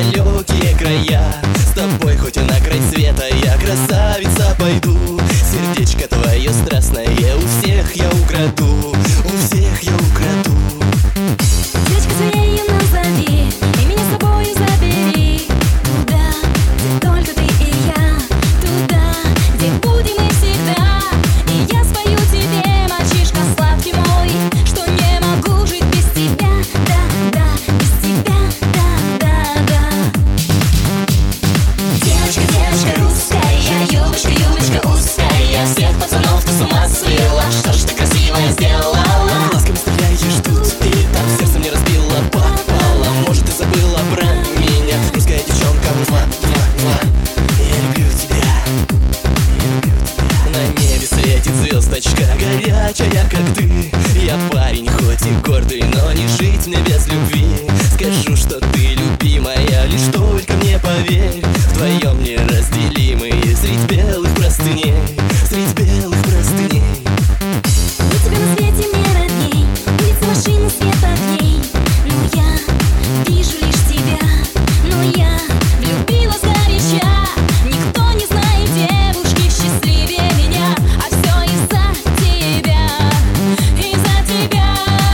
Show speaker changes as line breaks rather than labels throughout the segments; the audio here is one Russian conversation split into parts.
далекие края. С тобой хоть и на край света, я красавица пойду. Сердечко твое страстное у всех я украду, у всех я украду.
Девочка своей назови, и меня с собой забери. Туда, где только ты и я, туда, где будем мы всегда. И я спою тебе, мальчишка сладкий мой, что не могу жить без тебя. Да, да, без тебя, да, да, да. Девочка, девочка русская, юбочка, юбочка узкая, всех пацанов ты с ума свела. Что ж ты красивая сделала?
Ласками стреляешь тут и там, сердце мне разбила, попала. Может, ты забыла про меня, русская девчонка, муа, муа, муа. Я люблю тебя, я люблю тебя. На небе светит звездочка, горячая, как ты. Я парень, хоть и гордый, но не жить мне без любви. Скажу, что ты любимая, лишь только мне поверь. Вдвоем неразделимые средь белых простыней, средь белых простыней.
Нет тебя на свете мне родней, улица, машина, свет огней. Но я вижу лишь тебя, но я влюбилась горяча. Никто не знает девушки счастливее меня, а все из-за тебя, из-за тебя.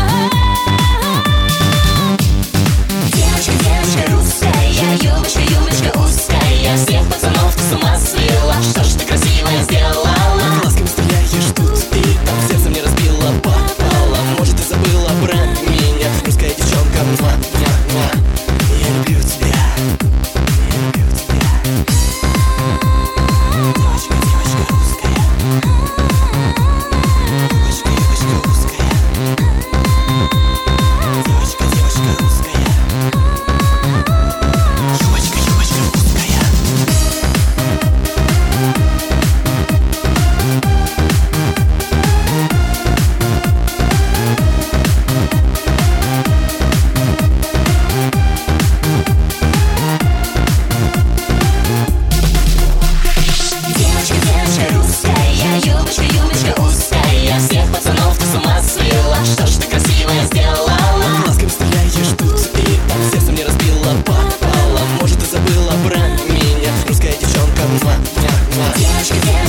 Девочка, девочка русская, юбочка, юбочка узкая, всех пацанов ты с ума свела. Что ж ты красивая сделала?
Ласками стреляешь тут и там, сердце мне разбила, попала. Может, ты забыла про меня, русская девчонка, муа, муа, муа. Я люблю тебя, я люблю тебя. Девочка, девочка русская, юбочка, юбочка узкая, девочка, девочка русская, юбочка, юбочка узкая.
Девочка, девочка русская, юбочка, юбочка узкая, всех пацанов ты с ума свела. Что ж ты красивая сделала?
Ласками стреляешь тут и там, сердце мне разбила, попала. Может, ты забыла про меня, русская девчонка, муа, муа, муа.
Девочка, девочка